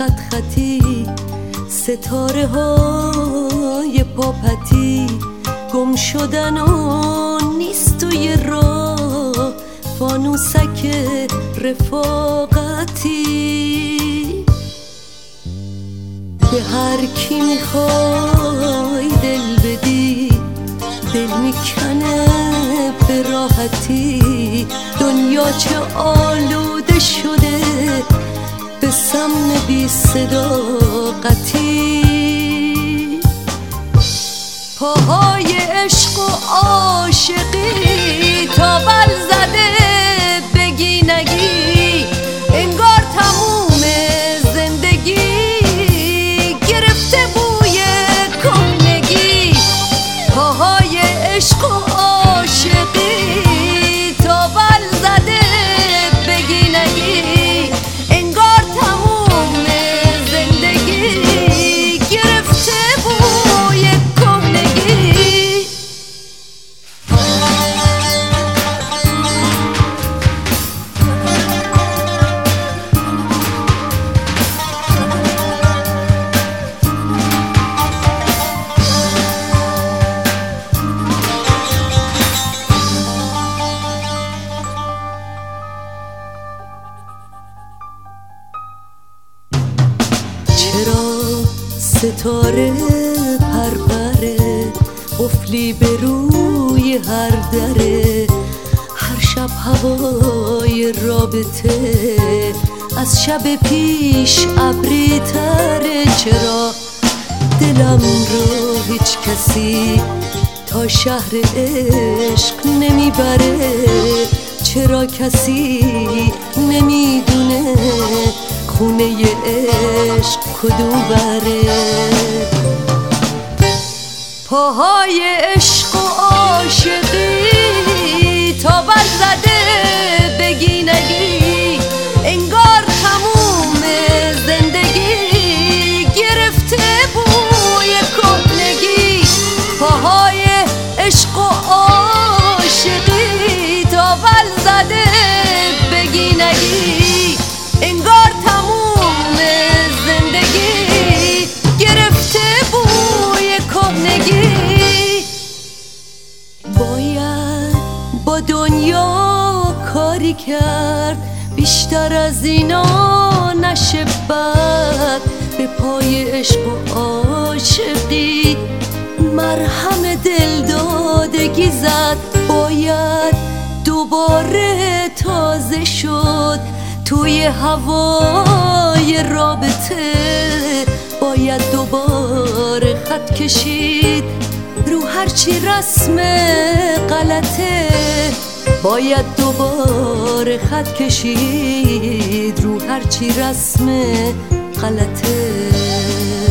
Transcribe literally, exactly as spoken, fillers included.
خط خطی، ستاره های پاپتی گم شدن و نیست توی راه، فانوسک رفاقتی. به هر کی میخوای دل بدی، دل میکنه به راحتی. دنیا چه آلوده شده به سمن بی صداقتی. پاهای عشق و عاشقی تا بل زده بگی نگی، انگار تموم زندگی گرفته بوی کهنگی. پاهای عشق و عاشقی تا بل زده بگی نگی، انگار تموم زندگی گرفته بوی کهنگی. چرا ستاره پرپره قفلی به روی هر دره، هر شب هوای رابطه از شب پیش ابری تره. چرا دلم رو هیچ کسی تا شهر عشق نمیبره؟ چرا کسی نمیدونه خونه عشق کدوم بره؟ پاهای عشق و عاشقی تا بل زده بگی نگی، انگار تموم زندگی گرفته بوی کهنگی. پاهای عشق و عاشقی تا بل زده بگی نگی، انگار تموم زندگی گرفته بوی کهنگی. باید با دنیا کاری کرد بیشتر از اینا نشه بد. به پای عشق و عاشقی مرهم دل دادگی زد. باید دوباره تازه شد توی هوای رابطه. باید دوباره خط کشید رو هرچی رسم غلطه. باید دوباره خط کشید رو هرچی رسم غلطه.